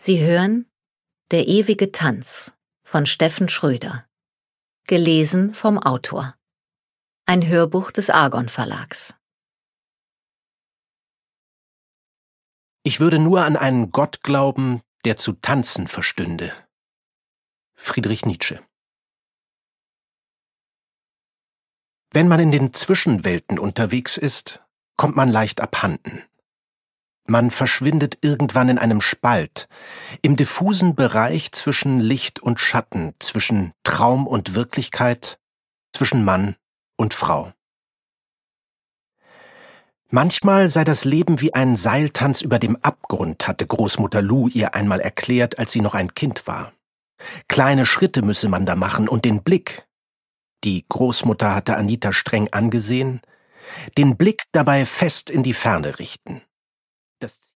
Sie hören Der ewige Tanz von Steffen Schröder. Gelesen vom Autor. Ein Hörbuch des Argon Verlags. Ich würde nur an einen Gott glauben, der zu tanzen verstünde. Friedrich Nietzsche. Wenn man in den Zwischenwelten unterwegs ist, kommt man leicht abhanden. Man verschwindet irgendwann in einem Spalt, im diffusen Bereich zwischen Licht und Schatten, zwischen Traum und Wirklichkeit, zwischen Mann und Frau. Manchmal sei das Leben wie ein Seiltanz über dem Abgrund, hatte Großmutter Lu ihr einmal erklärt, als sie noch ein Kind war. Kleine Schritte müsse man da machen und den Blick, die Großmutter hatte Anita streng angesehen, den Blick dabei fest in die Ferne richten. Das